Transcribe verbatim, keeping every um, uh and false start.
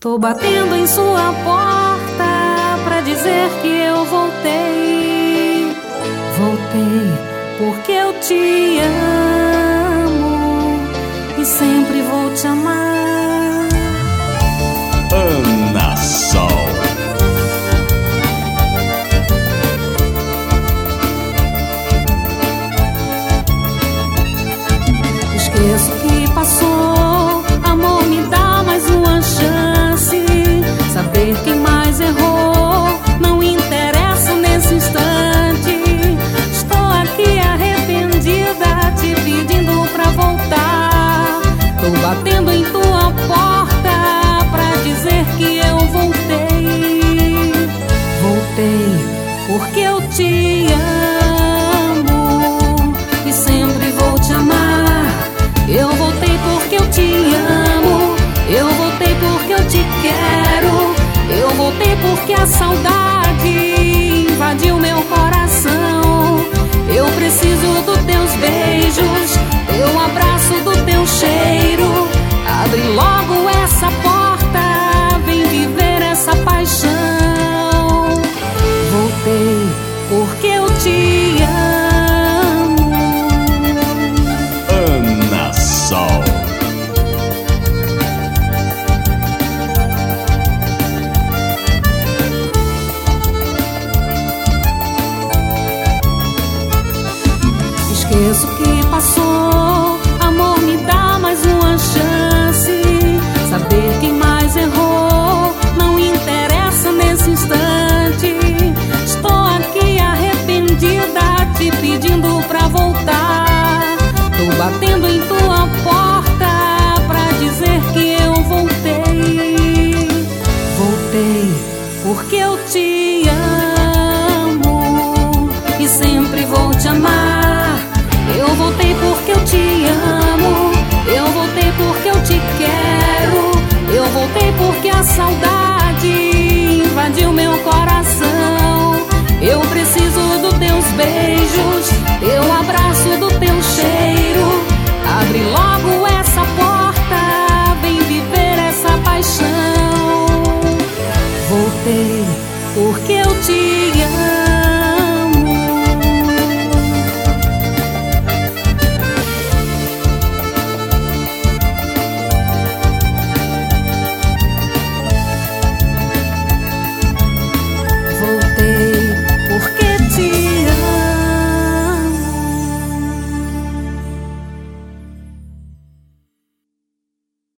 Tô batendo em sua porta pra dizer que eu voltei. Voltei porque eu te amo e sempre vou te amar. Ana Sol. Esqueço o que passou, amor, me dá mais uma chance. Saber quem mais errou não interessa nesse instante. Estou aqui arrependida, te pedindo pra voltar. Tô batendo em tua porta pra dizer que eu voltei. Voltei porque eu te amo e sempre vou te amar. Eu voltei porque eu te amo, eu voltei porque eu te quero. Eu voltei porque a saudade invadiu meu coração. Eu preciso dos teus beijos, teu abraço, do teu cheiro. Abre logo essa porta, vem viver essa paixão. Voltei porque eu te amo. Ana Sol. Esqueço o que passou, amor, me dá mais uma chance. Saber quem mais errou não interessa nesse instante. Estou aqui arrependida, te pedindo pra voltar. Tô batendo em tua porta pra dizer que eu voltei. Voltei porque eu te